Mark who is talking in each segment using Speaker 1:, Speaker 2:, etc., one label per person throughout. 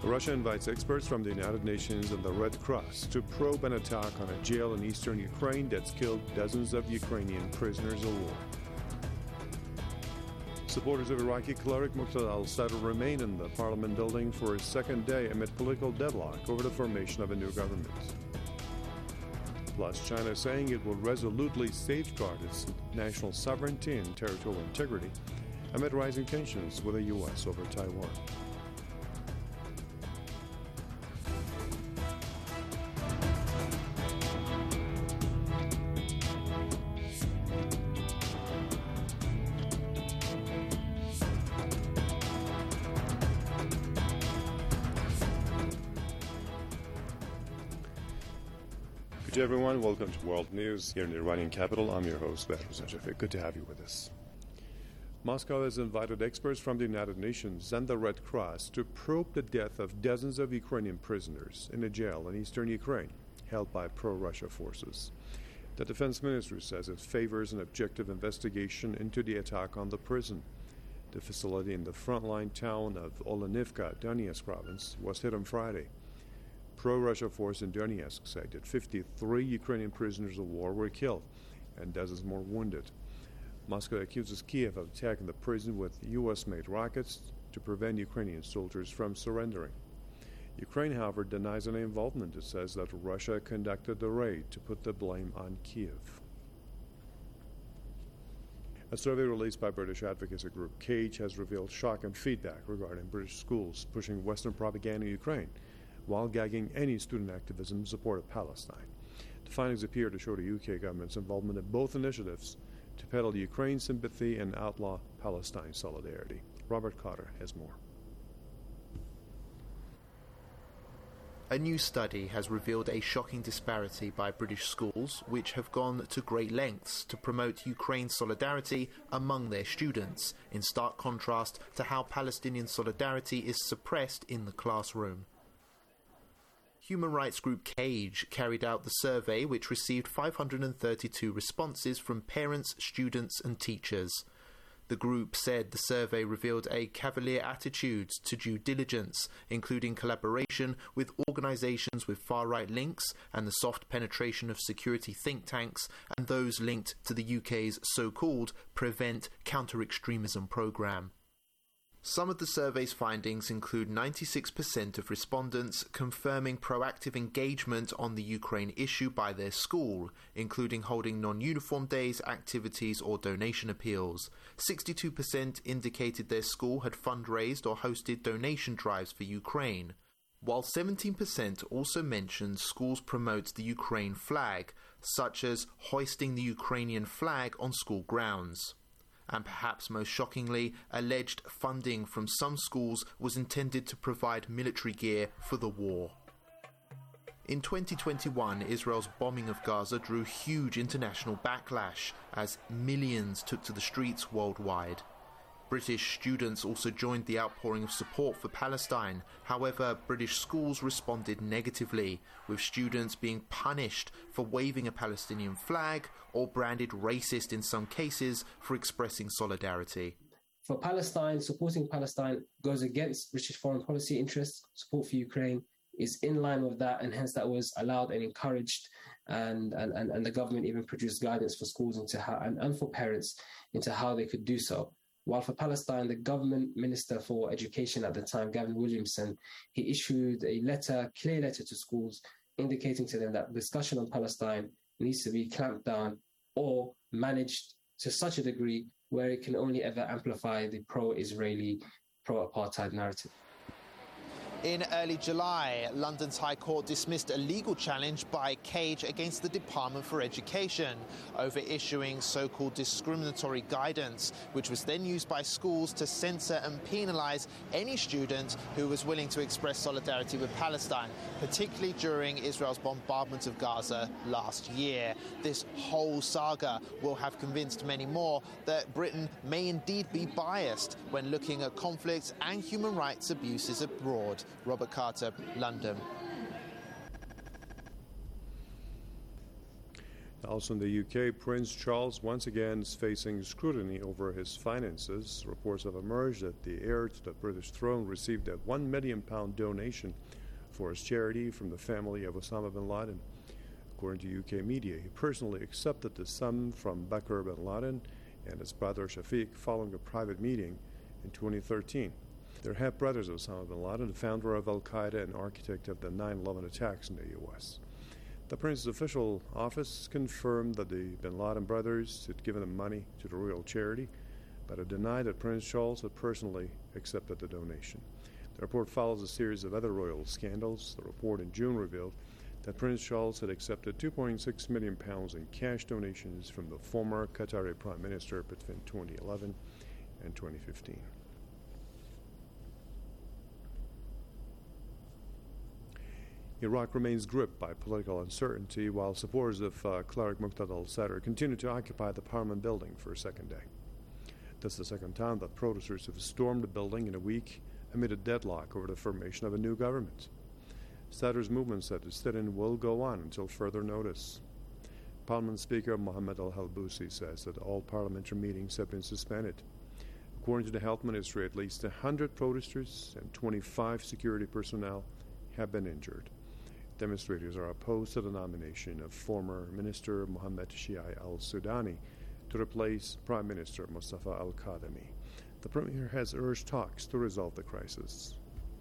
Speaker 1: Russia invites experts from the United Nations and the Red Cross to probe an attack on a jail in eastern Ukraine that's killed dozens of Ukrainian prisoners of war. Supporters of Iraqi cleric Muqtada al-Sadr remain in the parliament building for a second day amid political deadlock over the formation of a new government. Plus, China saying it will resolutely safeguard its national sovereignty and territorial integrity amid rising tensions with the U.S. over Taiwan. Good day, everyone. Welcome to World News here in the Iranian capital. I'm your host, Behruz Najafeh. Good to have you with us. Moscow has invited experts from the United Nations and the Red Cross to probe the death of dozens of Ukrainian prisoners in a jail in eastern Ukraine held by pro-Russia forces. The defense ministry says it favors an objective investigation into the attack on the prison. The facility in the frontline town of Olenivka, Donetsk province, was hit on Friday. Pro-Russia force in Donetsk said that 53 Ukrainian prisoners of war were killed and dozens more wounded. Moscow accuses Kiev of attacking the prison with U.S.-made rockets to prevent Ukrainian soldiers from surrendering. Ukraine, however, denies any involvement. It says that Russia conducted the raid to put the blame on Kiev. A survey released by British advocacy group CAGE has revealed shock and feedback regarding British schools pushing Western propaganda in Ukraine while gagging any student activism in support of Palestine. The findings appear to show the UK government's involvement in both initiatives to peddle Ukraine sympathy and outlaw Palestine solidarity. Robert Cotter has more.
Speaker 2: A new study has revealed a shocking disparity by British schools, which have gone to great lengths to promote Ukraine solidarity among their students, in stark contrast to how Palestinian solidarity is suppressed in the classroom. Human rights group CAGE carried out the survey, which received 532 responses from parents, students and teachers. The group said the survey revealed a cavalier attitude to due diligence, including collaboration with organisations with far-right links and the soft penetration of security think tanks and those linked to the UK's so-called Prevent Counter-Extremism programme. Some of the survey's findings include 96% of respondents confirming proactive engagement on the Ukraine issue by their school, including holding non-uniform days, activities or donation appeals. 62% indicated their school had fundraised or hosted donation drives for Ukraine, while 17% also mentioned schools promote the Ukraine flag, such as hoisting the Ukrainian flag on school grounds. And perhaps most shockingly, alleged funding from some schools was intended to provide military gear for the war. In 2021, Israel's bombing of Gaza drew huge international backlash as millions took to the streets worldwide. British students also joined the outpouring of support for Palestine. However, British schools responded negatively, with students being punished for waving a Palestinian flag or branded racist in some cases for expressing solidarity.
Speaker 3: For Palestine, supporting Palestine goes against British foreign policy interests. Support for Ukraine is in line with that, and hence that was allowed and encouraged, and the government even produced guidance for schools into how, and for parents into how they could do so. While for Palestine, the government minister for education at the time, Gavin Williamson, he issued a clear letter to schools indicating to them that discussion on Palestine needs to be clamped down or managed to such a degree where it can only ever amplify the pro-Israeli, pro-apartheid narrative.
Speaker 2: In early July, London's High Court dismissed a legal challenge by CAGE against the Department for Education over issuing so-called discriminatory guidance, which was then used by schools to censor and penalise any student who was willing to express solidarity with Palestine, particularly during Israel's bombardment of Gaza last year. This whole saga will have convinced many more that Britain may indeed be biased when looking at conflicts and human rights abuses abroad. Robert Carter, London.
Speaker 1: Also in the UK, Prince Charles once again is facing scrutiny over his finances. Reports have emerged that the heir to the British throne received a £1 million donation for his charity from the family of Osama bin Laden. According to UK media, he personally accepted the sum from Bakr bin Laden and his brother Shafiq following a private meeting in 2013. They're half-brothers of Osama bin Laden, the founder of Al-Qaeda and architect of the 9/11 attacks in the U.S. The prince's official office confirmed that the bin Laden brothers had given the money to the royal charity, but it denied that Prince Charles had personally accepted the donation. The report follows a series of other royal scandals. The report in June revealed that Prince Charles had accepted £2.6 million in cash donations from the former Qatari Prime Minister between 2011 and 2015. Iraq remains gripped by political uncertainty while supporters of cleric Muqtada al-Sadr continue to occupy the parliament building for a second day. This is the second time that protesters have stormed the building in a week amid a deadlock over the formation of a new government. Sadr's movement said the sit-in will go on until further notice. Parliament Speaker Mohammed al-Halbousi says that all parliamentary meetings have been suspended. According to the Health Ministry, at least 100 protesters and 25 security personnel have been injured. Demonstrators are opposed to the nomination of former Minister Mohammed Shia al-Sudani to replace Prime Minister Mustafa al-Kadhimi. The Premier has urged talks to resolve the crisis.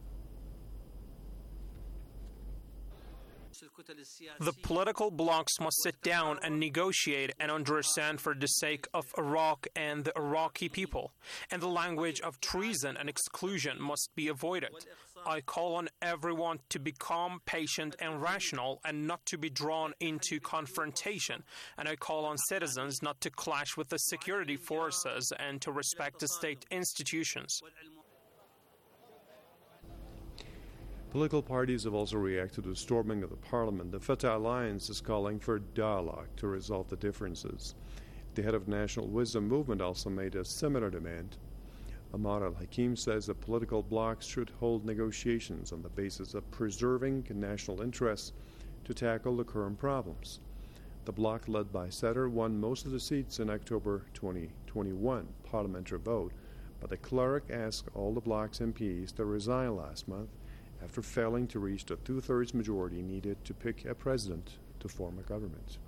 Speaker 4: The political blocs must sit down and negotiate and understand for the sake of Iraq and the Iraqi people, and the language of treason and exclusion must be avoided. I call on everyone to be calm, patient, and rational, and not to be drawn into confrontation, and I call on citizens not to clash with the security forces and to respect the state institutions.
Speaker 1: Political parties have also reacted to the storming of the parliament. The Fatah Alliance is calling for dialogue to resolve the differences. The head of the National Wisdom Movement also made a similar demand. Ahmad al-Hakim says that political blocs should hold negotiations on the basis of preserving national interests to tackle the current problems. The bloc led by Sadr won most of the seats in October 2021 parliamentary vote, but the cleric asked all the bloc's MPs to resign last month after failing to reach the two-thirds majority needed to pick a president to form a government.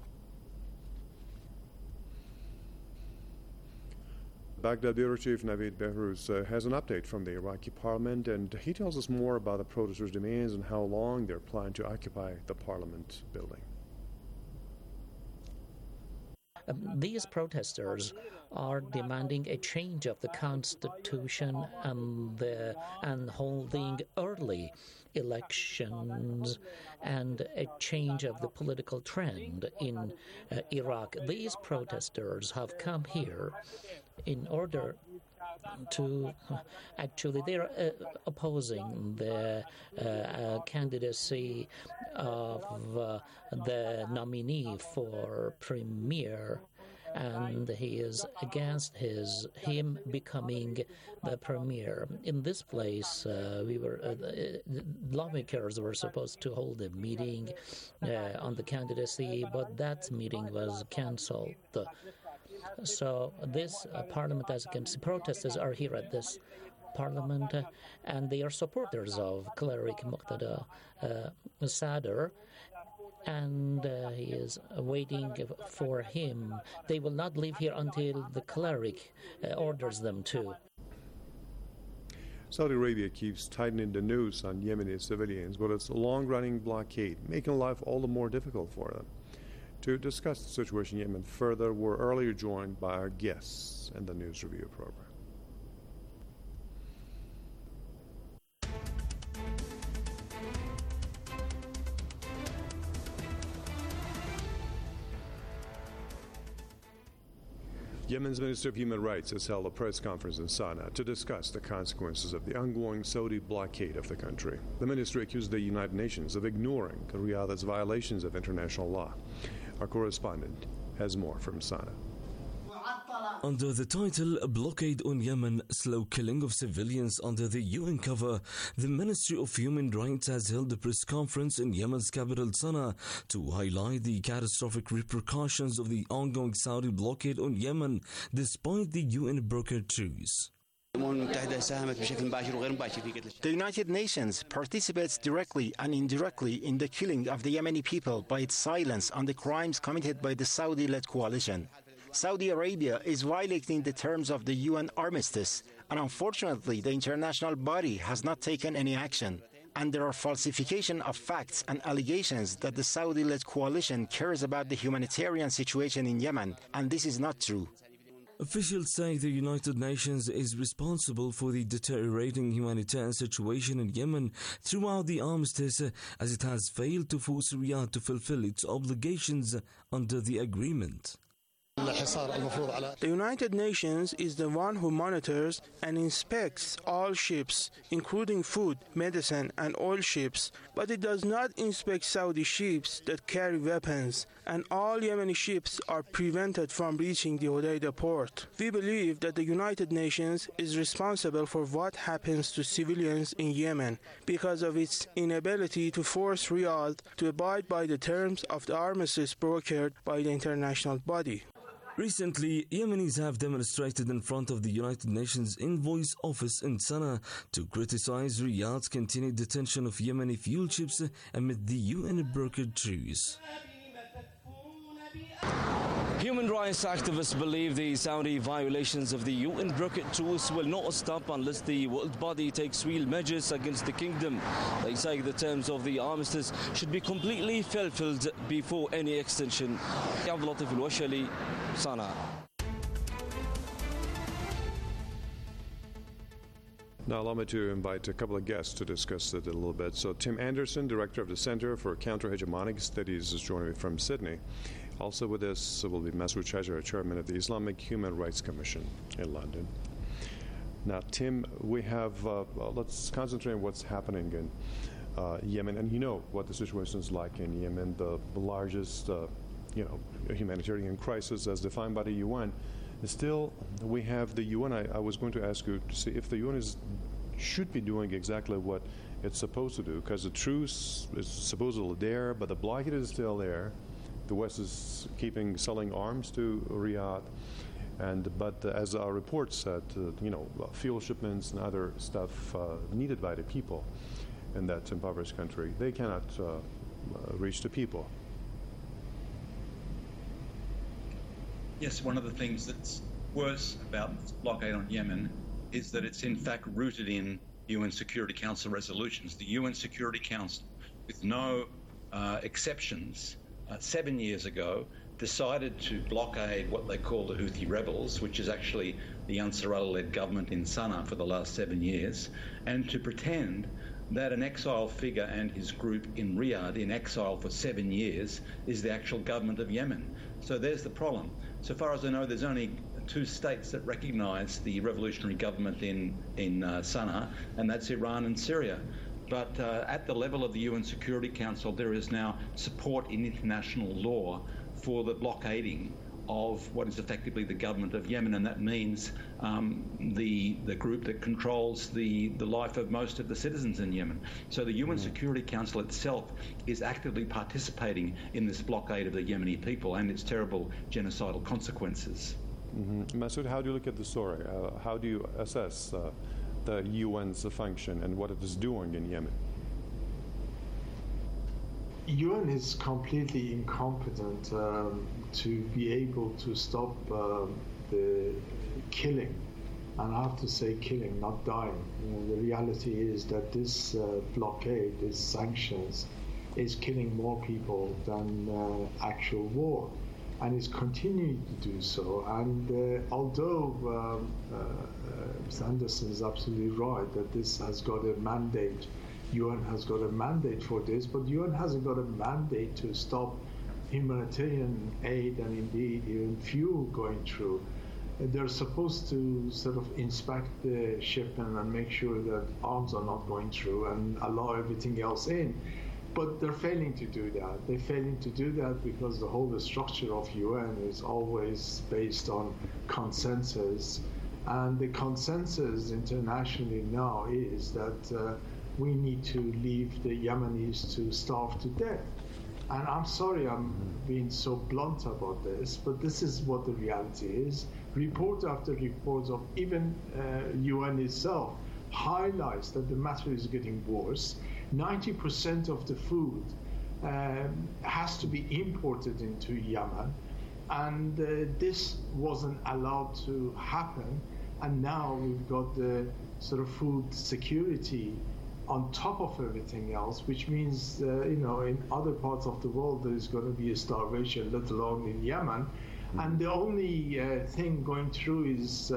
Speaker 1: Baghdad Bureau Chief Naveed Behruz has an update from the Iraqi parliament, and he tells us more about the protesters' demands and how long they're planning to occupy the parliament building.
Speaker 5: These protesters are demanding a change of the constitution and holding early elections and a change of the political trend in Iraq. These protesters have come here in order to they're opposing the candidacy of the nominee for premier, and he is against him becoming the premier. In this place, lawmakers were supposed to hold a meeting on the candidacy, but that meeting was cancelled. So this parliament, as you can see, protesters are here at this parliament, and they are supporters of cleric Muqtada Sadr, and he is waiting for him. They will not leave here until the cleric orders them to.
Speaker 1: Saudi Arabia keeps tightening the noose on Yemeni civilians, but its long-running blockade making life all the more difficult for them. To discuss the situation in Yemen further, we're earlier joined by our guests in the News Review program. Yemen's Minister of Human Rights has held a press conference in Sana'a to discuss the consequences of the ongoing Saudi blockade of the country. The ministry accused the United Nations of ignoring Riyadh's violations of international law. Our correspondent has more from Sana'a.
Speaker 6: Under the title Blockade on Yemen, Slow Killing of Civilians under the UN cover, the Ministry of Human Rights has held a press conference in Yemen's capital Sana'a to highlight the catastrophic repercussions of the ongoing Saudi blockade on Yemen despite the UN-brokered truce.
Speaker 7: The United Nations participates directly and indirectly in the killing of the Yemeni people by its silence on the crimes committed by the Saudi-led coalition. Saudi Arabia is violating the terms of the UN armistice, and unfortunately the international body has not taken any action. And there are falsification of facts and allegations that the Saudi-led coalition cares about the humanitarian situation in Yemen, and this is not true.
Speaker 6: Officials say the United Nations is responsible for the deteriorating humanitarian situation in Yemen throughout the armistice, as it has failed to force Riyadh to fulfill its obligations under the agreement.
Speaker 8: The United Nations is the one who monitors and inspects all ships, including food, medicine and oil ships, but it does not inspect Saudi ships that carry weapons, and all Yemeni ships are prevented from reaching the Hodeidah port. We believe that the United Nations is responsible for what happens to civilians in Yemen because of its inability to force Riyadh to abide by the terms of the armistice brokered by the international body.
Speaker 6: Recently, Yemenis have demonstrated in front of the United Nations Envoy's office in Sana'a to criticize Riyadh's continued detention of Yemeni fuel ships amid the UN-brokered truce. Human rights activists believe the Saudi violations of the UN-brokered truce will not stop unless the world body takes real measures against the kingdom. They say the terms of the armistice should be completely fulfilled before any extension. Abdul Latif Al-Washali, Sana'a.
Speaker 1: Now allow me to invite a couple of guests to discuss it a little bit. So Tim Anderson, Director of the Center for Counter-Hegemonic Studies, is joining me from Sydney. Also with us will be Masood Shajara, Chairman of the Islamic Human Rights Commission in London. Now, Tim, we have, let's concentrate on what's happening in Yemen. And you know what the situation is like in Yemen, the largest, humanitarian crisis as defined by the UN. Still, we have the UN. I was going to ask you to see if the UN should be doing exactly what it's supposed to do, because the truce is supposedly there, but the blockade is still there. The West is selling arms to Riyadh, but as our report said, fuel shipments and other stuff needed by the people in that impoverished country, they cannot reach the people.
Speaker 9: Yes, one of the things that's worse about this blockade on Yemen is that it's in fact rooted in UN Security Council resolutions. The UN Security Council, with no exceptions, 7 years ago, decided to blockade what they call the Houthi rebels, which is actually the Ansar Allah-led government in Sana'a for the last 7 years, and to pretend that an exile figure and his group in Riyadh, in exile for 7 years, is the actual government of Yemen. So there's the problem. So far as I know, there's only 2 states that recognize the revolutionary government in Sana'a, and that's Iran and Syria. But at the level of the UN Security Council, there is now support in international law for the blockading of what is effectively the government of Yemen, and that means the group that controls the life of most of the citizens in Yemen. So the UN Security Council itself is actively participating in this blockade of the Yemeni people and its terrible genocidal consequences.
Speaker 1: Masood, how do you look at the story? How do you assess the UN's function and what it is doing in Yemen?
Speaker 10: UN is completely incompetent to be able to stop the killing, and I have to say killing, not dying. The reality is that this blockade, these sanctions, is killing more people than actual war, and is continuing to do so. And although Mr. Anderson is absolutely right that this has got a mandate, UN has got a mandate for this, but UN hasn't got a mandate to stop humanitarian aid and indeed even fuel going through. They're supposed to sort of inspect the shipment and make sure that arms are not going through and allow everything else in. But they're failing to do that. They're failing to do that because the whole structure of UN is always based on consensus. And the consensus internationally now is that we need to leave the Yemenis to starve to death. And I'm sorry I'm being so blunt about this, but this is what the reality is. Report after report of even UN itself highlights that the matter is getting worse. 90% of the food has to be imported into Yemen, and this wasn't allowed to happen. And now we've got the sort of food security on top of everything else, which means, in other parts of the world there is going to be a starvation, let alone in Yemen. And the only thing going through is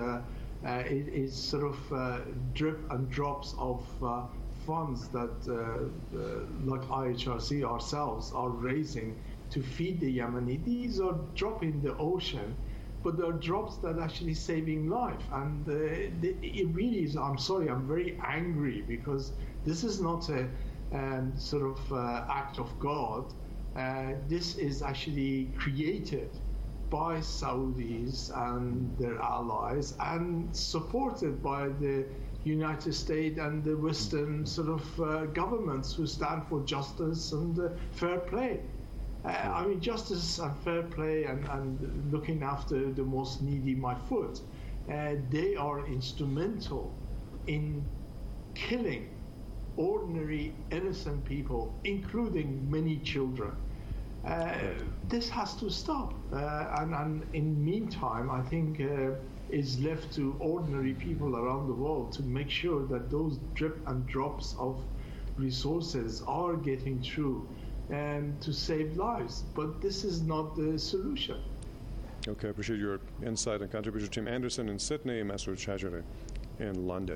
Speaker 10: sort of drip and drops of funds that, like IHRC ourselves, are raising to feed the Yemeni. These are drops in the ocean, but they are drops that are actually saving life. And it really is, I'm sorry, I'm very angry because this is not a sort of act of God. This is actually created by Saudis and their allies and supported by the United States and the Western sort of governments who stand for justice and fair play. I mean, justice and fair play and looking after the most needy, my foot, they are instrumental in killing ordinary, innocent people, including many children. This has to stop. And in the meantime, I think it's left to ordinary people around the world to make sure that those drip and drops of resources are getting through and to save lives. But this is not the solution.
Speaker 1: Okay, I appreciate your insight and contribution. Tim Anderson in Sydney, Masood Shajari in London.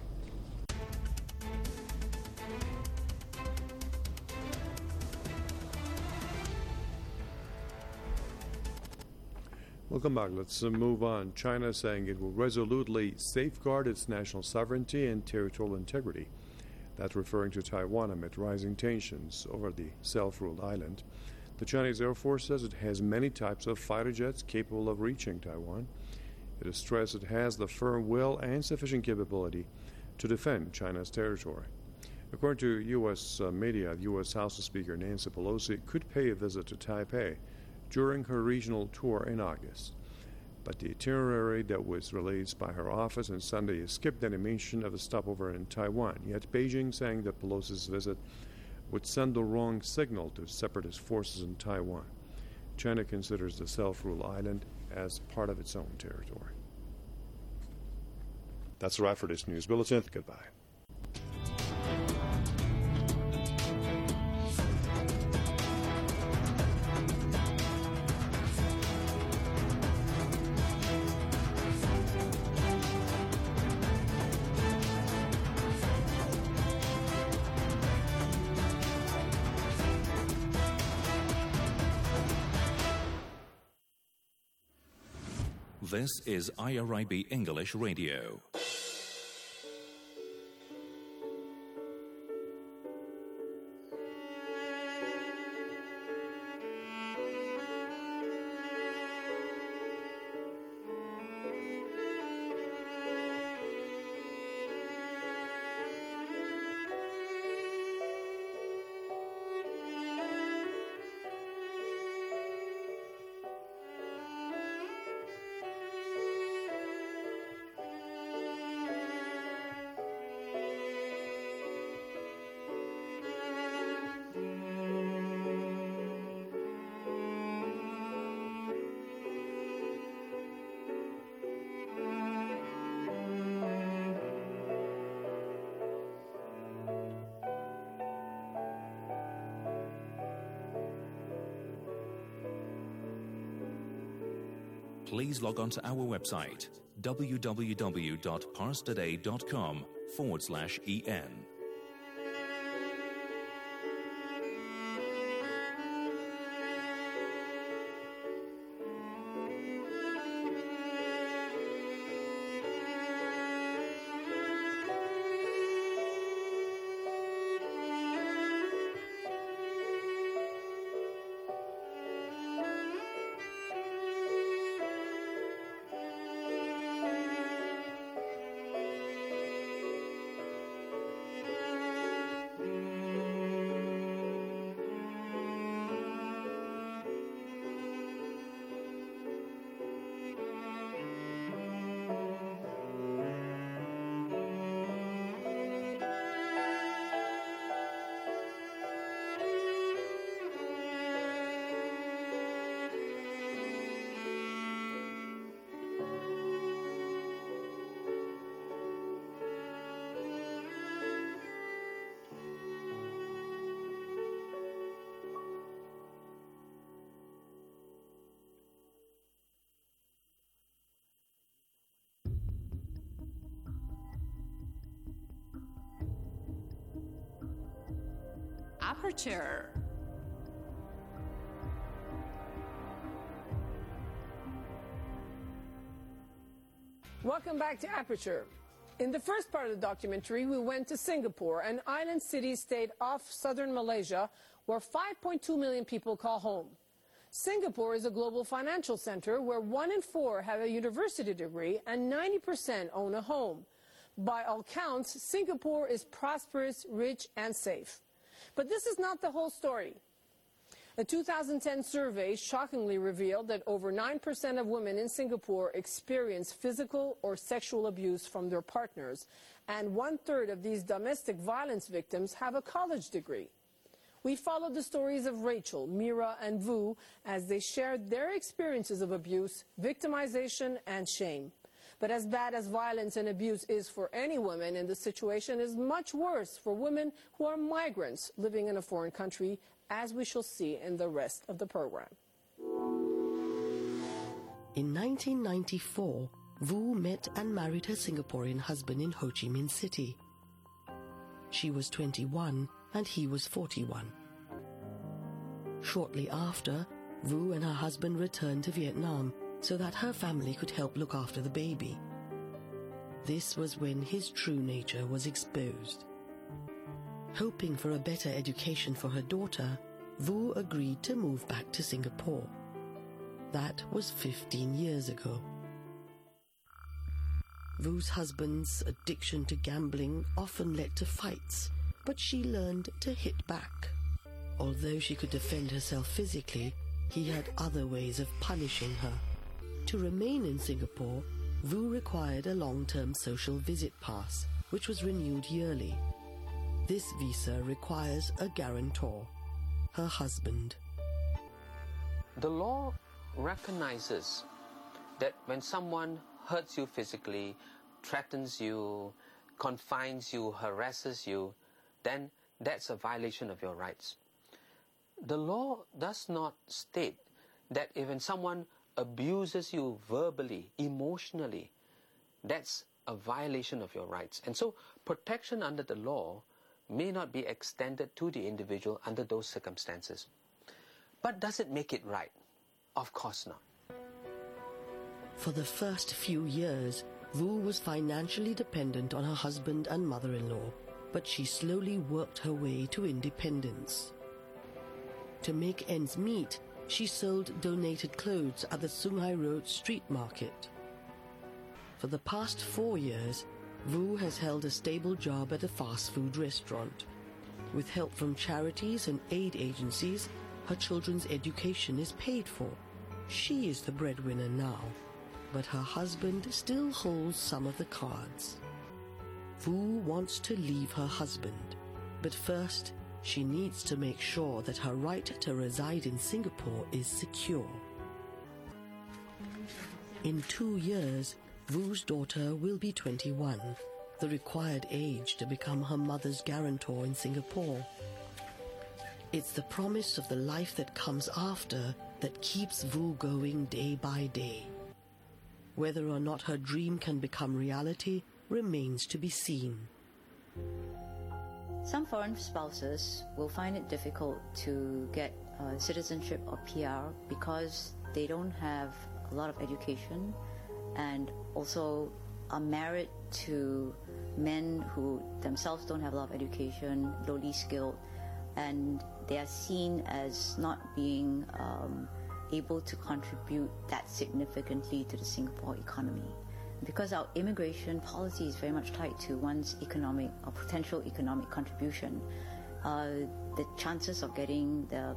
Speaker 1: Welcome back. Let's move on. China saying it will resolutely safeguard its national sovereignty and territorial integrity. That's referring to Taiwan amid rising tensions over the self-ruled island. The Chinese Air Force says it has many types of fighter jets capable of reaching Taiwan. It has stressed it has the firm will and sufficient capability to defend China's territory. According to U.S. media, U.S. House Speaker Nancy Pelosi could pay a visit to Taipei during her regional tour in August. But the itinerary that was released by her office on Sunday skipped any mention of a stopover in Taiwan, yet Beijing saying that Pelosi's visit would send the wrong signal to separatist forces in Taiwan. China considers the self-ruled island as part of its own territory. That's a wrap for this news bulletin. Goodbye.
Speaker 11: This is IRIB English Radio. Please log on to our website, www.parstoday.com/en.
Speaker 12: Aperture.
Speaker 13: Welcome back to Aperture. In the first part of the documentary, we went to Singapore, an island city-state off southern Malaysia, where 5.2 million people call home. Singapore is a global financial center where 1 in 4 have a university degree and 90% own a home. By all counts, Singapore is prosperous, rich, and safe. But this is not the whole story. A 2010 survey shockingly revealed that over 9% of women in Singapore experience physical or sexual abuse from their partners, and 1/3 of these domestic violence victims have a college degree. We followed the stories of Rachel, Mira, and Vu as they shared their experiences of abuse, victimization, and shame. But as bad as violence and abuse is for any woman, and the situation is much worse for women who are migrants living in a foreign country, as we shall see in the rest of the program.
Speaker 14: In 1994, Vu met and married her Singaporean husband in Ho Chi Minh City. She was 21 and he was 41. Shortly after, Vu and her husband returned to Vietnam so that her family could help look after the baby. This was when his true nature was exposed. Hoping for a better education for her daughter, Vu agreed to move back to Singapore. That was 15 years ago. Vu's husband's addiction to gambling often led to fights, but she learned to hit back. Although she could defend herself physically, he had other ways of punishing her. To remain in Singapore, Vu required a long-term social visit pass, which was renewed yearly. This visa requires a guarantor, her husband.
Speaker 15: The law recognizes that when someone hurts you physically, threatens you, confines you, harasses you, then that's a violation of your rights. The law does not state that if when someone abuses you verbally, emotionally, that's a violation of your rights. And so protection under the law may not be extended to the individual under those circumstances. But does it make it right? Of course not.
Speaker 14: For the first few years, Vu was financially dependent on her husband and mother-in-law, but she slowly worked her way to independence. To make ends meet, she sold donated clothes at the Sunghai Road street market. For the past 4 years, Vu has held a stable job at a fast food restaurant. With help from charities and aid agencies, her children's education is paid for. She is the breadwinner now, but her husband still holds some of the cards. Vu wants to leave her husband, but first she needs to make sure that her right to reside in Singapore is secure. In 2 years, Vu's daughter will be 21, the required age to become her mother's guarantor in Singapore. It's the promise of the life that comes after that keeps Vu going day by day. Whether or not her dream can become reality remains to be seen.
Speaker 16: Some foreign spouses will find it difficult to get citizenship or PR because they don't have a lot of education and also are married to men who themselves don't have a lot of education, lowly skilled, and they are seen as not being able to contribute that significantly to the Singapore economy. Because our immigration policy is very much tied to one's economic or potential economic contribution, the chances of getting the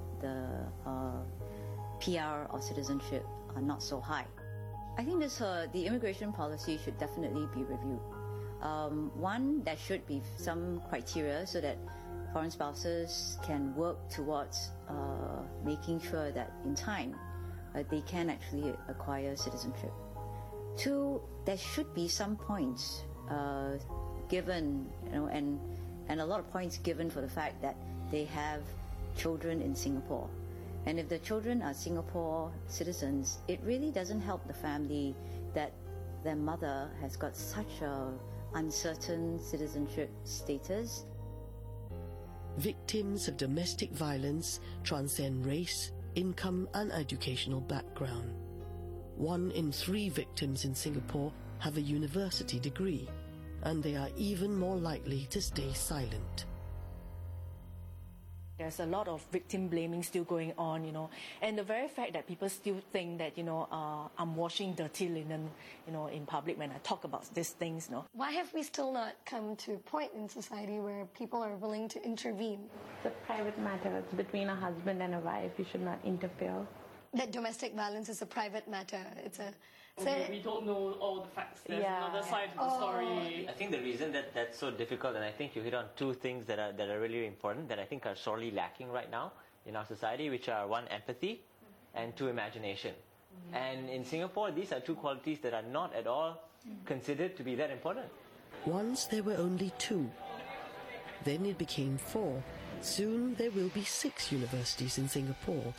Speaker 16: PR or citizenship are not so high. I think the immigration policy should definitely be reviewed. One, there should be some criteria so that foreign spouses can work towards making sure that in time they can actually acquire citizenship. 2, there should be some points given, and a lot of points given for the fact that they have children in Singapore. And if the children are Singapore citizens, it really doesn't help the family that their mother has got such a uncertain citizenship status.
Speaker 14: Victims of domestic violence transcend race, income and educational background. 1 in 3 victims in Singapore have a university degree, and they are even more likely to stay silent.
Speaker 12: There's a lot of victim blaming still going on, and the very fact that people still think that, I'm washing dirty linen, in public when I talk about these things,
Speaker 17: Why have we still not come to a point in society where people are willing to intervene?
Speaker 18: It's a private matter. It's between a husband and a wife. You should not interfere.
Speaker 17: That domestic violence is a private matter.
Speaker 19: We don't know all the facts. There's another side to the story.
Speaker 20: I think the reason that that's so difficult, and I think you hit on 2 things that are really important, that I think are sorely lacking right now in our society, which are 1, empathy, and 2, imagination. And in Singapore, these are 2 qualities that are not at all considered to be that important.
Speaker 14: Once there were only 2. Then it became 4. Soon there will be 6 universities in Singapore.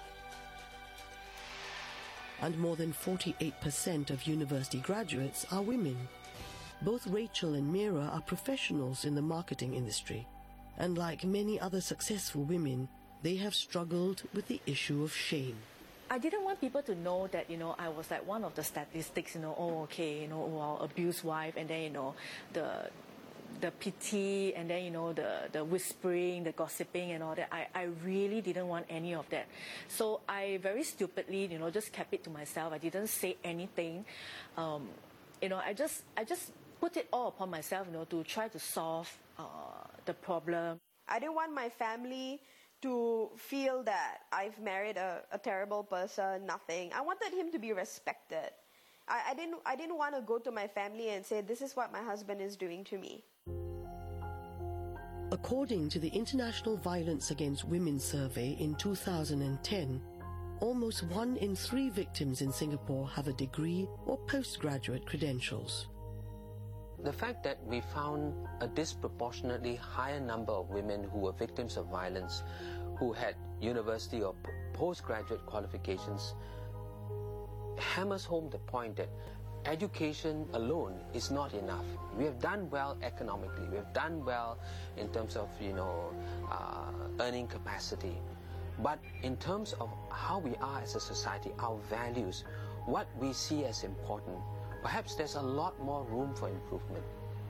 Speaker 14: And more than 48% of university graduates are women. Both Rachel and Mira are professionals in the marketing industry. And like many other successful women, they have struggled with the issue of shame.
Speaker 12: I didn't want people to know that, I was like one of the statistics, abused wife, and then, the pity, and then, the whispering, the gossiping and all that. I really didn't want any of that. So I very stupidly, just kept it to myself. I didn't say anything. I just put it all upon myself, to try to solve the problem.
Speaker 21: I didn't want my family to feel that I've married a terrible person, nothing. I wanted him to be respected. I didn't want to go to my family and say, this is what my husband is doing to me.
Speaker 14: According to the International Violence Against Women survey in 2010, almost 1 in 3 victims in Singapore have a degree or postgraduate credentials.
Speaker 15: The fact that we found a disproportionately higher number of women who were victims of violence, who had university or postgraduate qualifications, hammers home the point that education alone is not enough. We have done well economically. We have done well in terms of, earning capacity. But in terms of how we are as a society, our values, what we see as important, perhaps there's a lot more room for improvement.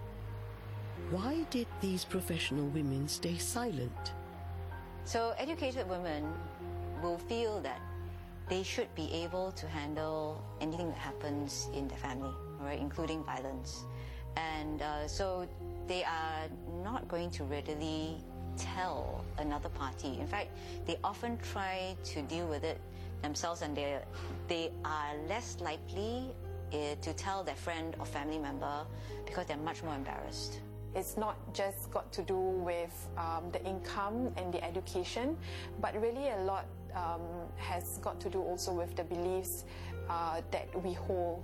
Speaker 14: Why did these professional women stay silent?
Speaker 16: So educated women will feel that they should be able to handle anything that happens in their family, right, including violence. And so they are not going to readily tell another party. In fact, they often try to deal with it themselves, and they are less likely to tell their friend or family member because they're much more embarrassed.
Speaker 22: It's not just got to do with the income and the education, but really a lot has got to do also with the beliefs that we hold.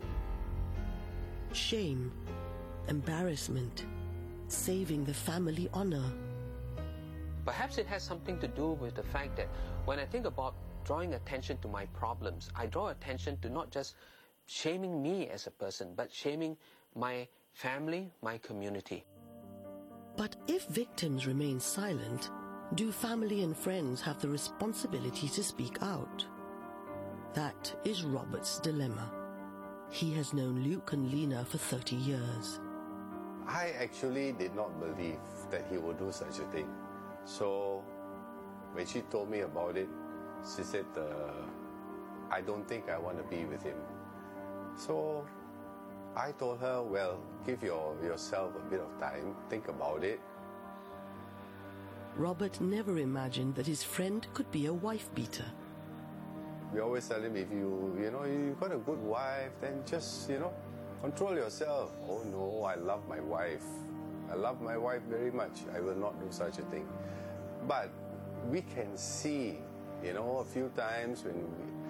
Speaker 14: Shame, embarrassment, saving the family honor.
Speaker 15: Perhaps it has something to do with the fact that when I think about drawing attention to my problems, I draw attention to not just shaming me as a person, but shaming my family, my community.
Speaker 14: But if victims remain silent, do family and friends have the responsibility to speak out? That is Robert's dilemma. He has known Luke and Lena for 30 years.
Speaker 23: I actually did not believe that he would do such a thing. So when she told me about it, she said, I don't think I want to be with him. So I told her, well, give yourself a bit of time, think about it.
Speaker 14: Robert never imagined that his friend could be a wife-beater.
Speaker 23: We always tell him, if you got a good wife, then just, control yourself. Oh no, I love my wife. I love my wife very much. I will not do such a thing. But we can see, a few times when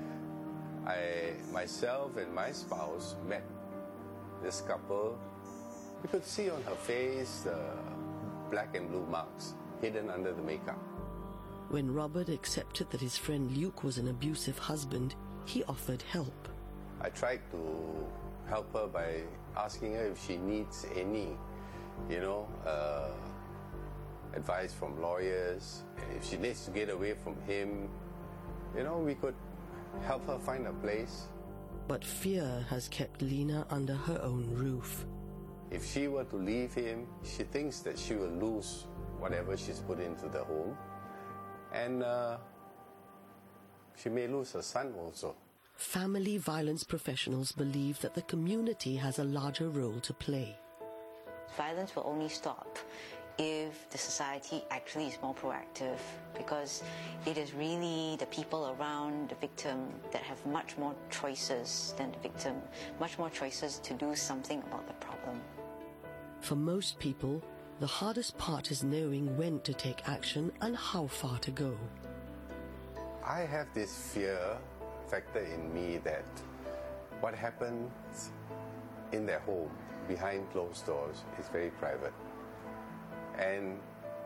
Speaker 23: myself and my spouse met this couple, we could see on her face the black and blue marks hidden under the makeup.
Speaker 14: When Robert accepted that his friend Luke was an abusive husband, he offered help.
Speaker 23: I tried to help her by asking her if she needs any, advice from lawyers. And if she needs to get away from him, we could help her find a place.
Speaker 14: But fear has kept Lena under her own roof.
Speaker 23: If she were to leave him, she thinks that she will lose whatever she's put into the home. And she may lose her son also.
Speaker 14: Family violence professionals believe that the community has a larger role to play.
Speaker 16: Violence will only stop if the society actually is more proactive, because it is really the people around the victim that have much more choices than the victim, much more choices to do something about the problem.
Speaker 14: For most people, the hardest part is knowing when to take action and how far to go.
Speaker 23: I have this fear factor in me that what happens in their home behind closed doors is very private. And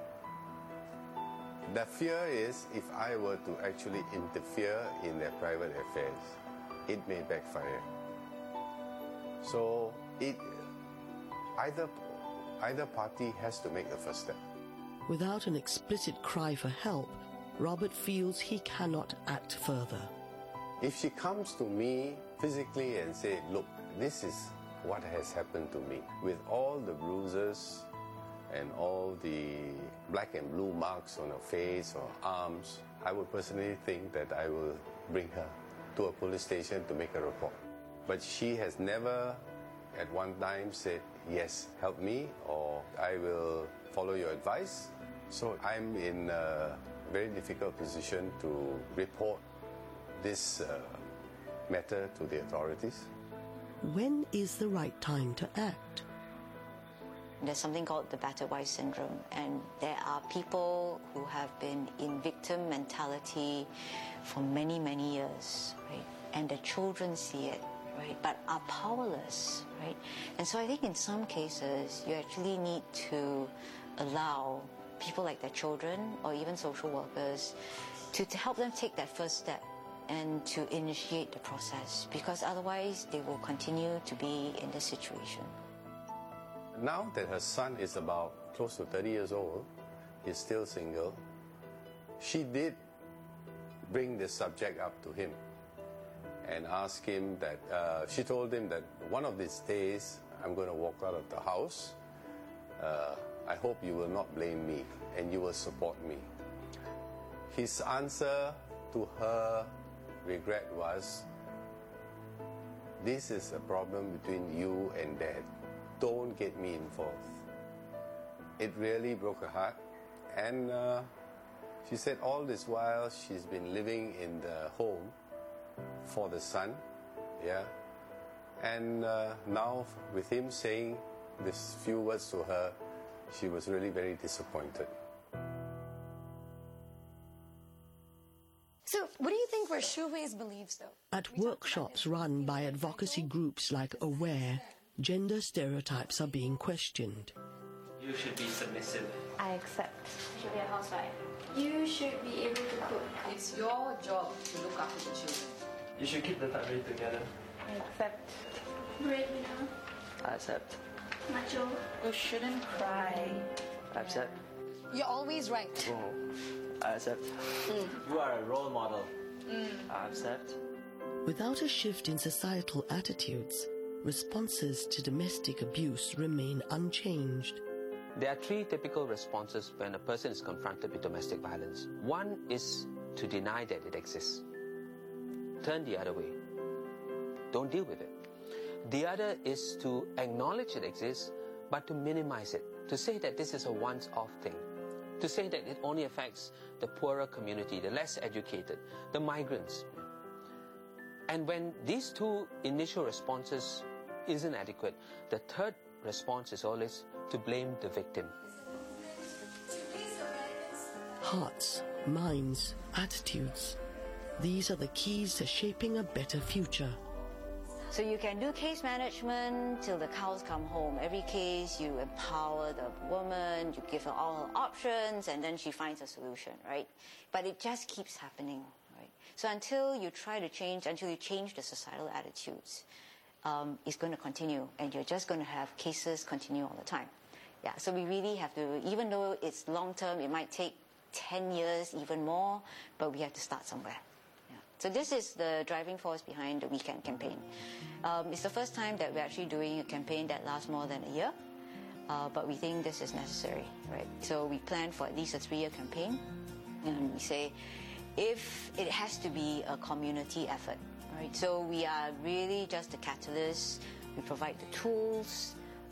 Speaker 23: the fear is, if I were to actually interfere in their private affairs, it may backfire. So either party has to make the first step.
Speaker 14: Without an explicit cry for help, Robert feels he cannot act further.
Speaker 23: If she comes to me physically and say, look, this is what has happened to me, with all the bruises and all the black and blue marks on her face or arms, I would personally think that I will bring her to a police station to make a report. But she has never at one time said, yes, help me, or I will follow your advice. So I'm in a very difficult position to report this matter to the authorities.
Speaker 14: When is the right time to act?
Speaker 16: There's something called the battered wife syndrome, and there are people who have been in victim mentality for many, many years, right? And the children see it, right? But are powerless, right? And so I think in some cases, you actually need to allow people like their children or even social workers to help them take that first step and to initiate the process, because otherwise they will continue to be in this situation.
Speaker 23: Now that her son is about close to 30 years old, he's still single, she did bring this subject up to him and ask him that, she told him that one of these days I'm going to walk out of the house. I hope you will not blame me and you will support me. His answer to her regret was, this is a problem between you and Dad. Don't get me involved. It really broke her heart. And she said all this while she's been living in the home for the son. Yeah. And now with him saying these few words to her, she was really very disappointed.
Speaker 17: So, what do you think were Shu Hui's beliefs, though?
Speaker 14: At workshops run by advocacy groups like AWARE, gender stereotypes are being questioned.
Speaker 20: You should be submissive.
Speaker 18: I accept.
Speaker 2: You should be a housewife.
Speaker 17: You should be able to cook.
Speaker 2: It's your job to look after the children.
Speaker 20: You should keep the family together.
Speaker 18: I accept.
Speaker 17: Breadwinner.
Speaker 20: I accept.
Speaker 17: Macho.
Speaker 18: You shouldn't cry.
Speaker 20: I accept.
Speaker 17: You're always right.
Speaker 20: Oh, I accept. You are a role model. I accept.
Speaker 14: Without a shift in societal attitudes, responses to domestic abuse remain unchanged.
Speaker 15: There are three typical responses when a person is confronted with domestic violence. One is to deny that it exists. Turn the other way. Don't deal with it. The other is to acknowledge it exists, but to minimize it. To say that this is a once-off thing. To say that it only affects the poorer community, the less educated, the migrants. And when these two initial responses isn't adequate, the third response is always to blame the victim.
Speaker 14: Hearts, minds, attitudes. These are the keys to shaping a better future.
Speaker 16: So you can do case management till the cows come home. Every case, you empower the woman, you give her all her options, and then she finds a solution, right? But it just keeps happening, right? So until you try to change, until you change the societal attitudes, it's going to continue, and you're just going to have cases continue all the time. Yeah, so we really have to, even though it's long term, it might take 10 years, even more, but we have to start somewhere. Yeah. So this is the driving force behind the Weekend campaign. It's the first time that we're actually doing a campaign that lasts more than a year, but we think this is necessary, right? So we plan for at least a 3-year campaign, and we say, if it has to be a community effort, right? So we are really just the catalyst. We provide the tools,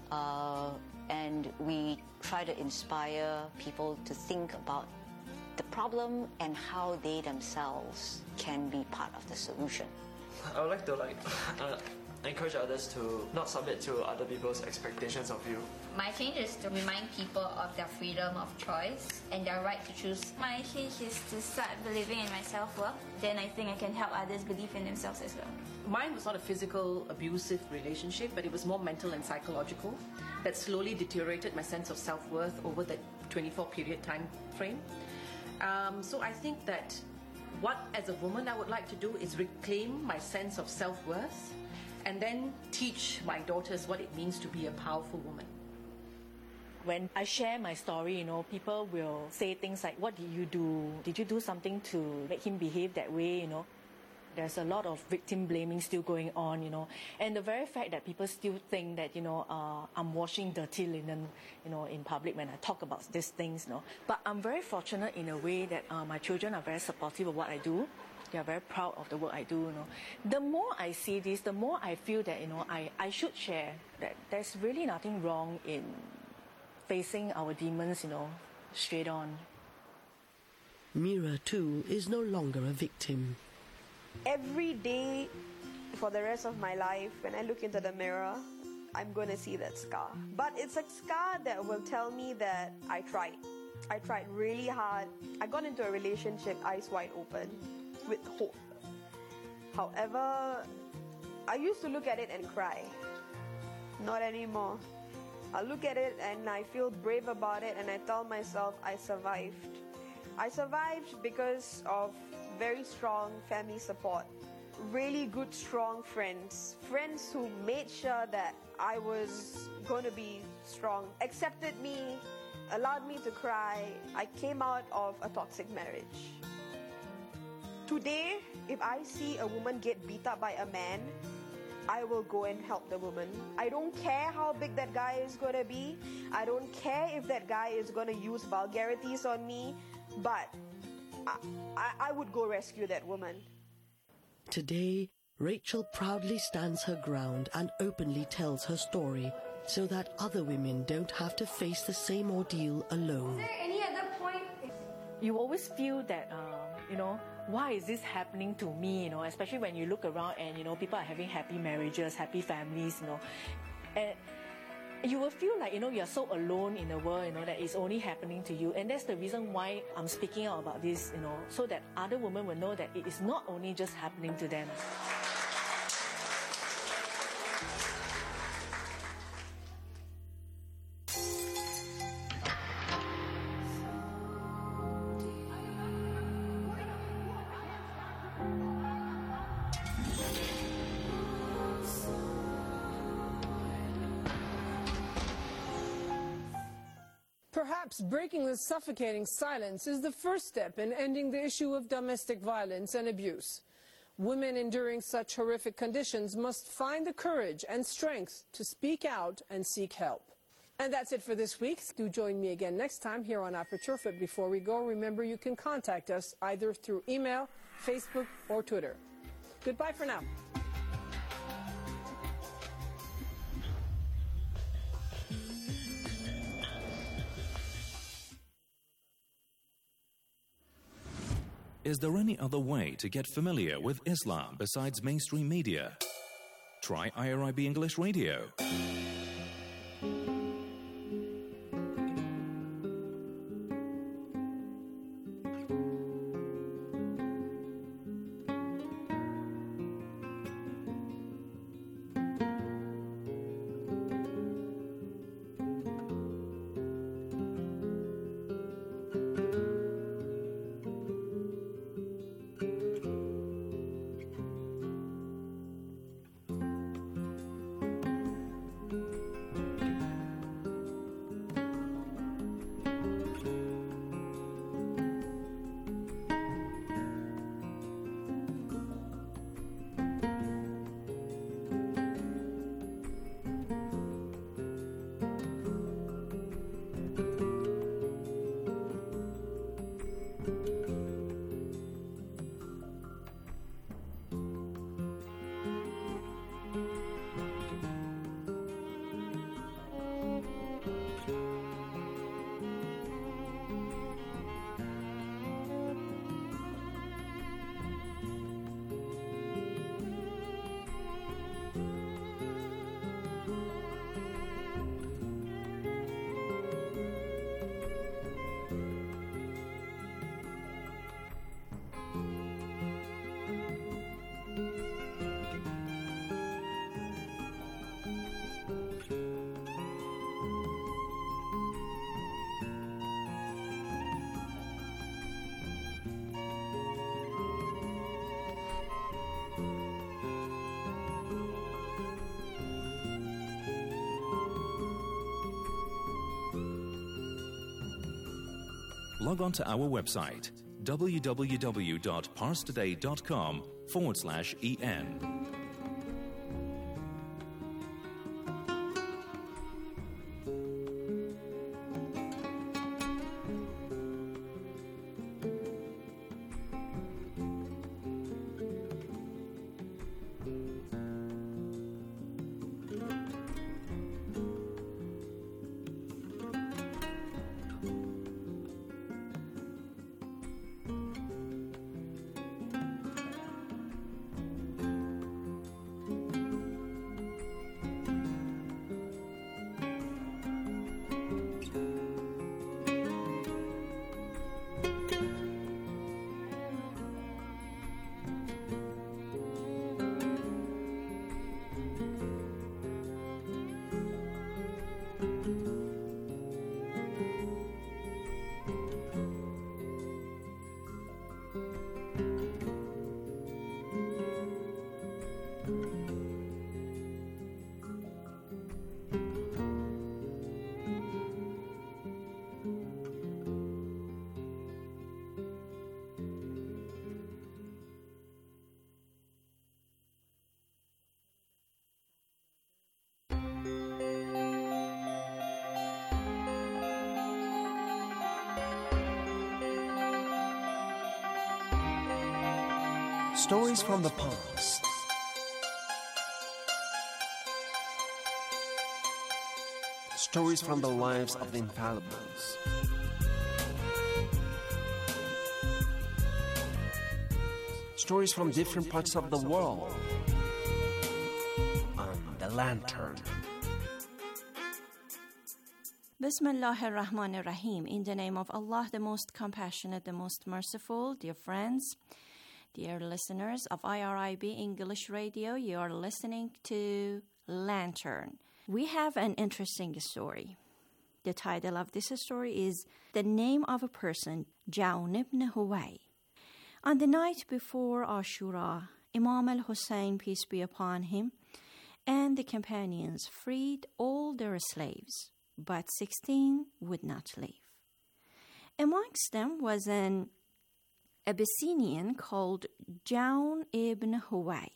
Speaker 16: and we try to inspire people to think about the problem and how they themselves can be part of the solution.
Speaker 3: I would like to encourage others to not submit to other people's expectations of you.
Speaker 4: My change is to remind people of their freedom of choice and their right to choose.
Speaker 5: My change is to start believing in my self-worth. Then I think I can help others believe in themselves as well.
Speaker 24: Mine was not a physical, abusive relationship, but it was more mental and psychological that slowly deteriorated my sense of self-worth over that 24-period time frame. So I think that what, as a woman, I would like to do is reclaim my sense of self-worth and then teach my daughters what it means to be a powerful woman.
Speaker 12: When I share my story, people will say things like, what did you do? Did you do something to make him behave that way, There's a lot of victim blaming still going on, And the very fact that people still think that, I'm washing dirty linen, in public when I talk about these things, But I'm very fortunate in a way that my children are very supportive of what I do. They are very proud of the work I do, The more I see this, the more I feel that, I should share that there's really nothing wrong in facing our demons, straight on.
Speaker 14: Mira, too, is no longer a victim.
Speaker 21: Every day for the rest of my life, when I look into the mirror, I'm going to see that scar. But it's a scar that will tell me that I tried. I tried really hard. I got into a relationship eyes wide open with hope. However, I used to look at it and cry. Not anymore. I look at it and I feel brave about it, and I tell myself I survived. I survived because of very strong family support, really good, strong friends who made sure that I was going to be strong, accepted me, allowed me to cry. I came out of a toxic marriage. Today, if I see a woman get beat up by a man, I will go and help the woman. I don't care how big that guy is going to be. I don't care if that guy is going to use vulgarities on me, but I would go rescue that woman.
Speaker 14: Today, Rachel proudly stands her ground and openly tells her story so that other women don't have to face the same ordeal alone.
Speaker 5: Is there any other point?
Speaker 12: You always feel that, why is this happening to me, especially when you look around and, people are having happy marriages, happy families, and you will feel like, you're so alone in the world, that it's only happening to you. And that's the reason why I'm speaking out about this, so that other women will know that it is not only just happening to them.
Speaker 13: Perhaps breaking the suffocating silence is the first step in ending the issue of domestic violence and abuse. Women enduring such horrific conditions must find the courage and strength to speak out and seek help. And that's it for this week. Do join me again next time here on Aperture. But before we go, remember you can contact us either through email, Facebook, or Twitter. Goodbye for now.
Speaker 11: Is there any other way to get familiar with Islam besides mainstream media? Try IRIB English Radio. log on to our website www.parstoday.com/en.
Speaker 6: Stories from the past. Stories from the lives of the infallibles. Stories from different parts of the world. On The Lantern.
Speaker 7: Bismillahir Rahmanir Rahim. In the name of Allah, the most compassionate, the most merciful. Dear friends, dear listeners of IRIB English Radio, you are listening to Lantern. We have an interesting story. The title of this story is The Name of a Person, Ja'un ibn Huway. On the night before Ashura, Imam al-Hussein, peace be upon him, and the companions freed all their slaves, but 16 would not leave. Amongst them was an Abyssinian called Ja'un ibn Huway.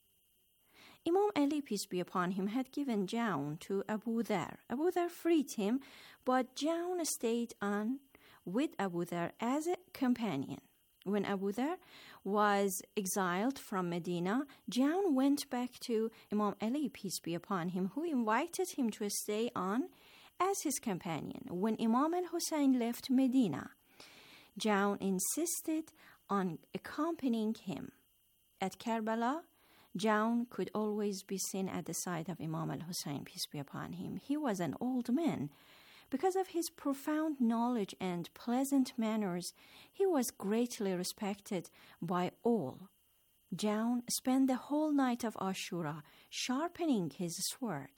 Speaker 7: Imam Ali, peace be upon him, had given Ja'un to Abu Dhar. Abu Dhar freed him, but Ja'un stayed on with Abu Dhar as a companion. When Abu Dhar was exiled from Medina, Ja'un went back to Imam Ali, peace be upon him, who invited him to stay on as his companion. When Imam al-Hussein left Medina, Ja'un insisted on accompanying him. At Karbala, Ja'un could always be seen at the side of Imam al-Hussein, peace be upon him. He was an old man. Because of his profound knowledge and pleasant manners, he was greatly respected by all. Ja'un spent the whole night of Ashura sharpening his sword.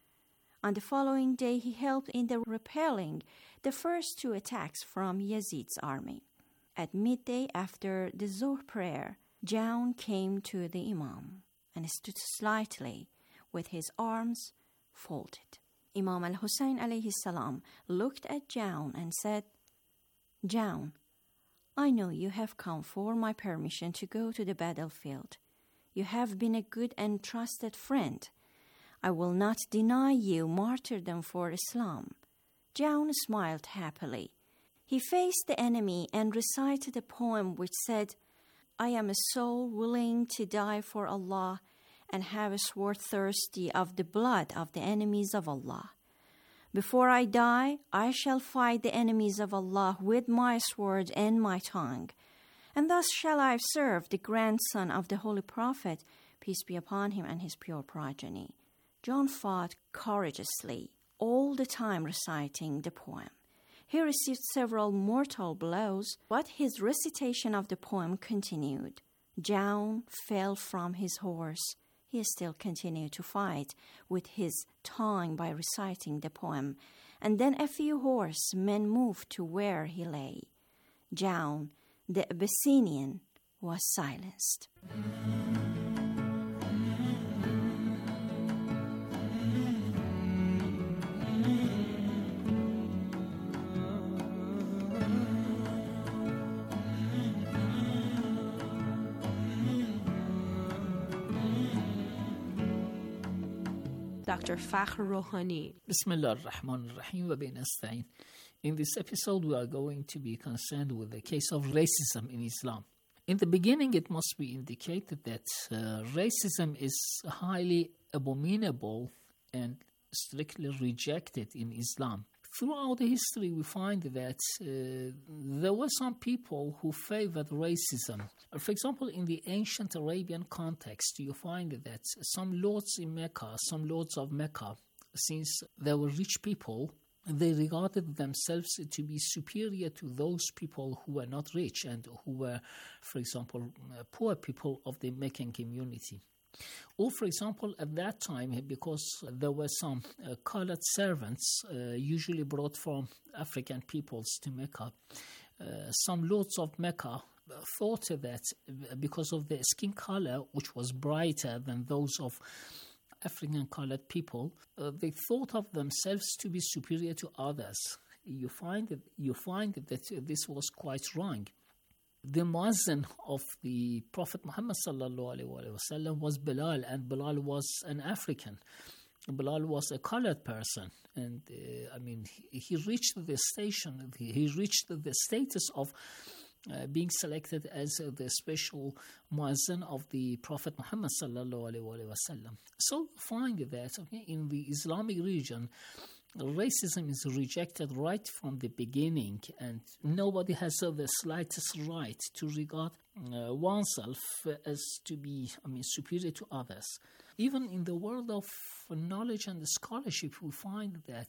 Speaker 7: On the following day, he helped in the repelling the first two attacks from Yazid's army. At midday, after the Zuhr prayer, Ja'un came to the Imam and stood slightly with his arms folded. Imam al-Hussein alayhi salam looked at Ja'un and said, Ja'un, I know you have come for my permission to go to the battlefield. You have been a good and trusted friend. I will not deny you martyrdom for Islam. Ja'un smiled happily. He faced the enemy and recited a poem which said, I am a soul willing to die for Allah and have a sword thirsty of the blood of the enemies of Allah. Before I die, I shall fight the enemies of Allah with my sword and my tongue. And thus shall I serve the grandson of the Holy Prophet, peace be upon him, and his pure progeny. John fought courageously, all the time reciting the poem. He received several mortal blows, but his recitation of the poem continued. Ja'un fell from his horse. He still continued to fight with his tongue by reciting the poem, and then a few horsemen moved to where he lay. Ja'un, the Abyssinian, was silenced. Dr. Fakhr Rouhani.
Speaker 1: Bismillah ar-Rahman ar-Rahim wa bi nasta'in. In this episode, we are going to be concerned with the case of racism in Islam. In the beginning, it must be indicated that racism is highly abominable and strictly rejected in Islam. Throughout the history, we find that there were some people who favored racism. For example, in the ancient Arabian context, you find that some lords of Mecca, since they were rich people, they regarded themselves to be superior to those people who were not rich and who were, for example, poor people of the Meccan community. Or, for example, at that time, because there were some colored servants usually brought from African peoples to Mecca, some lords of Mecca thought that because of their skin color, which was brighter than those of African colored people, they thought of themselves to be superior to others. You find that this was quite wrong. The muazzin of the Prophet Muhammad ﷺ was Bilal, and Bilal was an African. Bilal was a colored person, and he reached the station. He reached the status of being selected as the special muazzin of the Prophet Muhammad ﷺ. So find that in the Islamic region, racism is rejected right from the beginning, and nobody has the slightest right to regard oneself as to be superior to others. Even in the world of knowledge and scholarship, we find that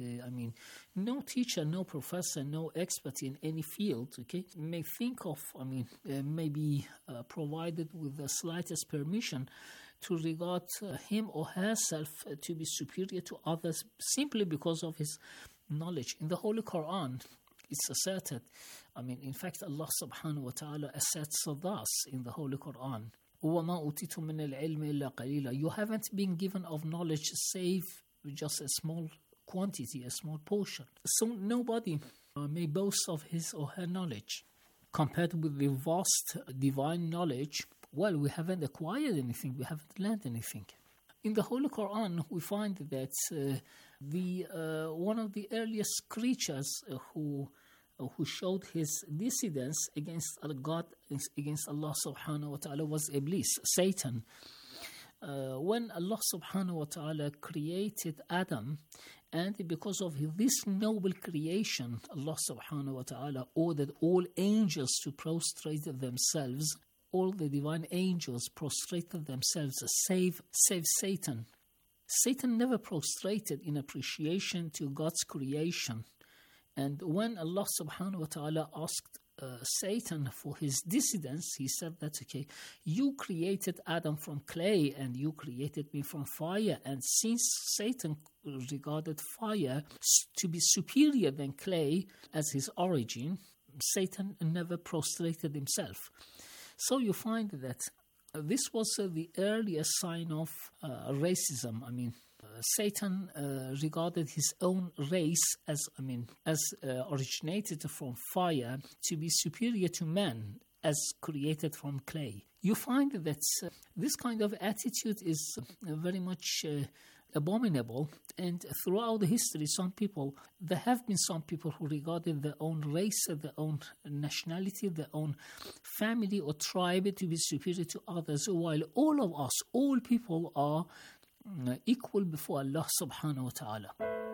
Speaker 1: no teacher, no professor, no expert in any field may think of may be provided with the slightest permission to regard him or herself to be superior to others simply because of his knowledge. In the Holy Quran, it's asserted, in fact, Allah subhanahu wa ta'ala asserts thus in the Holy Quran, وَمَا أُوتِيتُم مِّنَ الْعِلْمِ إِلَّا قَلِيلًا. You haven't been given of knowledge save just a small quantity, a small portion. So nobody may boast of his or her knowledge. Compared with the vast divine knowledge, well, we haven't acquired anything, we haven't learned anything. In the Holy Quran, we find that one of the earliest creatures who showed his dissidence against God, against Allah subhanahu wa ta'ala, was Iblis, Satan. When Allah subhanahu wa ta'ala created Adam, and because of this noble creation, Allah subhanahu wa ta'ala ordered all angels to prostrate themselves. All the divine angels prostrated themselves, save Satan. Satan never prostrated in appreciation to God's creation. And when Allah subhanahu wa ta'ala asked Satan for his dissidence, he said that, you created Adam from clay and you created me from fire. And since Satan regarded fire to be superior than clay as his origin, Satan never prostrated himself. So you find that this was the earliest sign of racism. Satan regarded his own race as originated from fire to be superior to man as created from clay. You find that this kind of attitude is very much abominable, and throughout the history, there have been some people who regarded their own race, their own nationality, their own family or tribe to be superior to others, while all of us, all people are equal before Allah subhanahu wa ta'ala.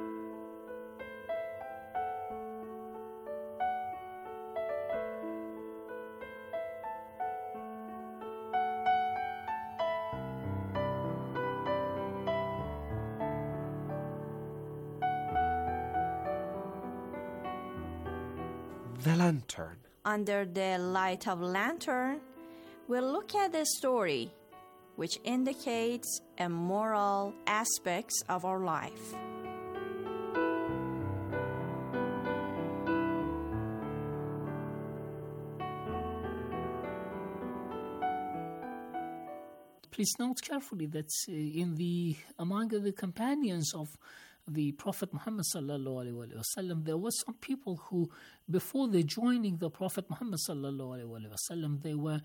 Speaker 6: The Lantern.
Speaker 7: Under the light of lantern, we'll look at the story which indicates moral aspects of our life.
Speaker 1: Please note carefully that among the companions of the Prophet Muhammad sallallahu alaihi wasallam, there were some people who, before they joining the Prophet Muhammad sallallahu alaihi wasallam, they were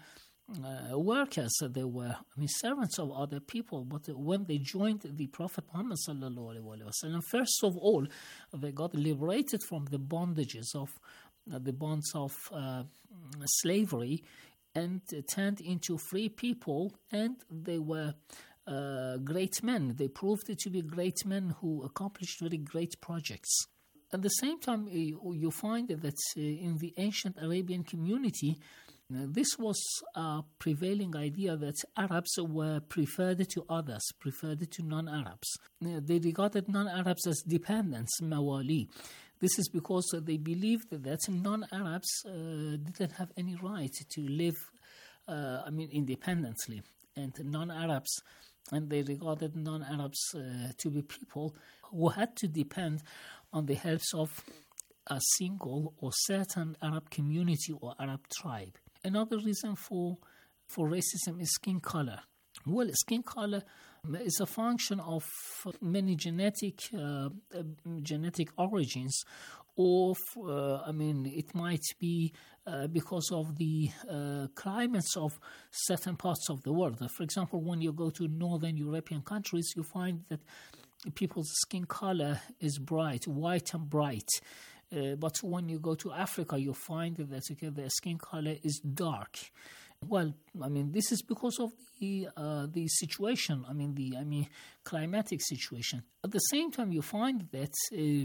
Speaker 1: workers. They were, servants of other people. But when they joined the Prophet Muhammad sallallahu alaihi wasallam, first of all, they got liberated from the bondages of the bonds of slavery, and turned into free people, and they were great men. They proved to be great men who accomplished very great projects. At the same time, you find that in the ancient Arabian community, this was a prevailing idea that Arabs were preferred to others, preferred to non-Arabs. They regarded non-Arabs as dependents, mawali. This is because they believed that non-Arabs didn't have any right to live, independently. And non-Arabs, and they regarded non-Arabs to be people who had to depend on the helps of a single or certain Arab community or Arab tribe. Another reason for racism is skin color. Well, skin color is a function of many genetic origins, or it might be because of the climates of certain parts of the world. For example, when you go to northern European countries, you find that people's skin color is bright, white and bright. But when you go to Africa, you find that their skin color is dark. Well, this is because of the situation. The climatic situation. At the same time, you find that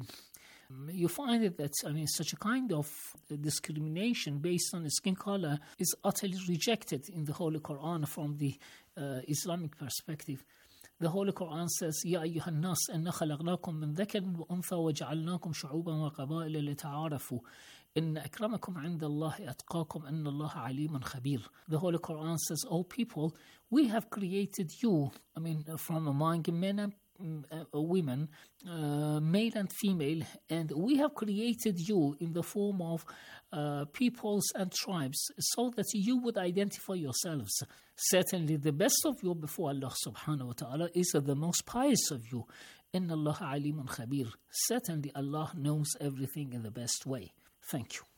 Speaker 1: such a kind of discrimination based on skin color is utterly rejected in the Holy Quran from the Islamic perspective. The Holy Quran says, يَا أَيُّهَا النَّاسِ إِنَّا خَلَقْنَاكُم مِّن ذَكَرٍ وَأُنثَىٰ وَجَعَلْنَاكُمْ شُعُوبًا وَقَبَائِلَ لِتَعَارَفُوا إِنَّ أَكْرَمَكُمْ عِندَ اللَّهِ أَتْقَاكُمْ إِنَّ اللَّهَ عَلِيمٌ خَبِيرٌ. The Holy Quran says, O people, we have created you, from among men and women, male and female, and we have created you in the form of peoples and tribes so that you would identify yourselves. Certainly the best of you before Allah subhanahu wa ta'ala is the most pious of you. Inna Allah alimun khabir. Certainly Allah knows everything in the best way. Thank you.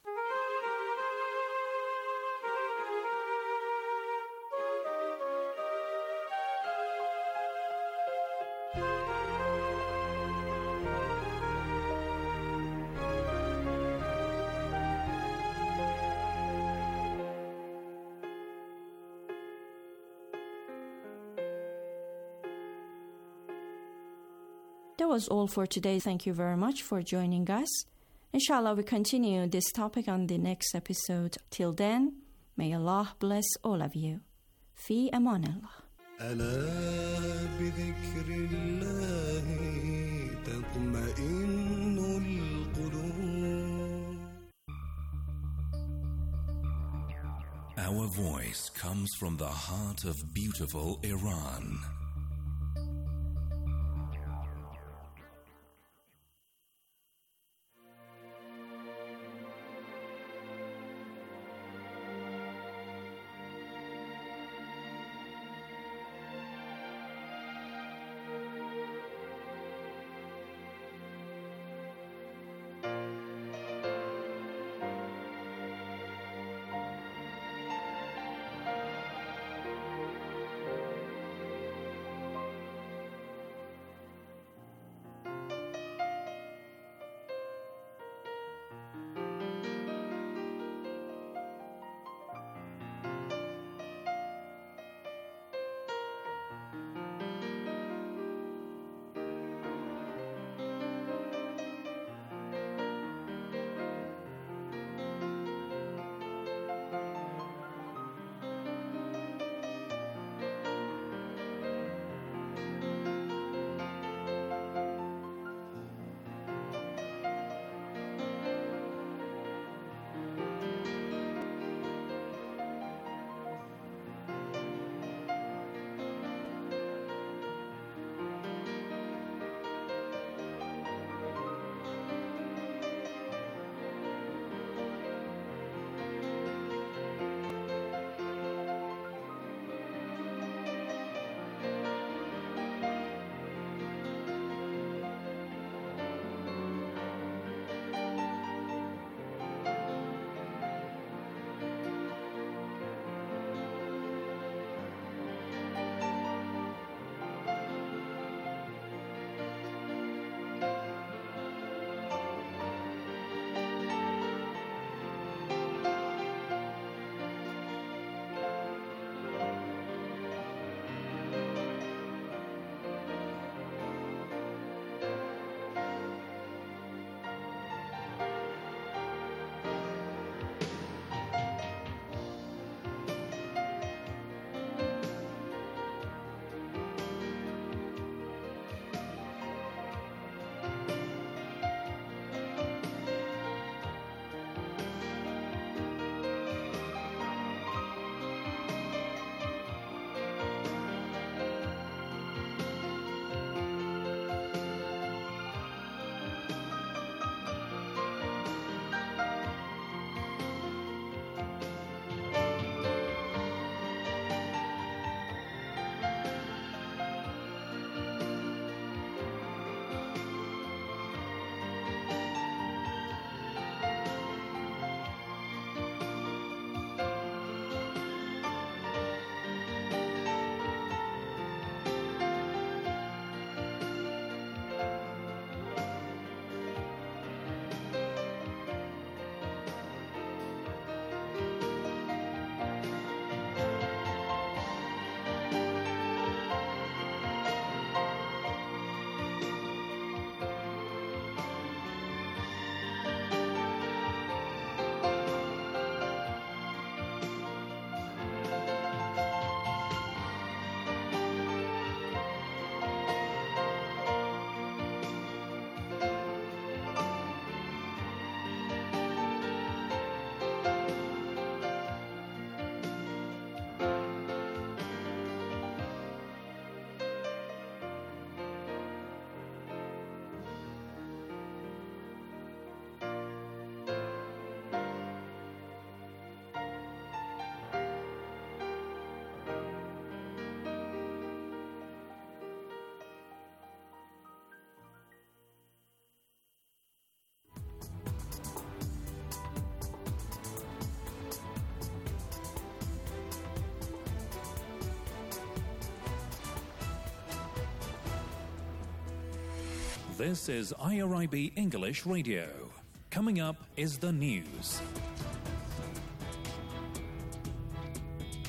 Speaker 7: That was all for today. Thank you very much for joining us. Inshallah, we continue this topic on the next episode. Till then, may Allah bless all of you. Fi aman Allah.
Speaker 8: ألا بذكر الله تطمئن القلوب.
Speaker 11: Our voice comes from the heart of beautiful Iran. This is IRIB English Radio. Coming up is the news.